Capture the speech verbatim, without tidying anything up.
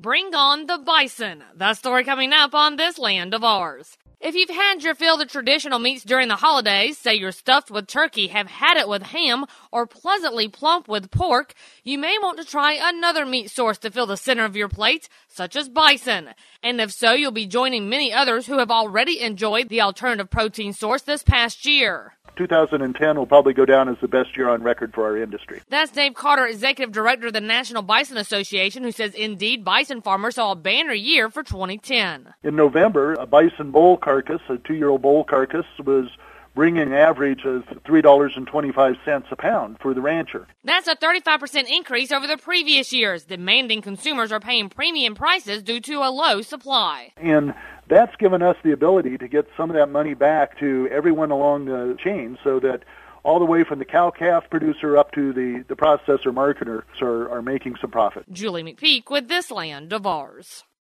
Bring on the bison. The story coming up on This Land of Ours. If you've had your fill of traditional meats during the holidays, say you're stuffed with turkey, have had it with ham, or pleasantly plump with pork, you may want to try another meat source to fill the center of your plate, such as bison. And if so, you'll be joining many others who have already enjoyed the alternative protein source this past year. two thousand ten will probably go down as the best year on record for our industry. That's Dave Carter, Executive Director of the National Bison Association, who says indeed bison farmers saw a banner year for twenty ten. In November, a bison bull carcass, a two-year-old bull carcass, was bringing an average of three dollars and twenty-five cents a pound for the rancher. That's a thirty-five percent increase over the previous years, demanding consumers are paying premium prices due to a low supply. And that's given us the ability to get some of that money back to everyone along the chain so that all the way from the cow-calf producer up to the, the processor marketers are, are making some profit. Julie McPeak with This Land of Ours.